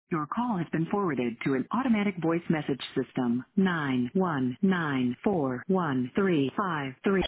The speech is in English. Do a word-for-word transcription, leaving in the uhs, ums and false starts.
Your call has been forwarded to an automatic voice message system. nine one nine four one three five three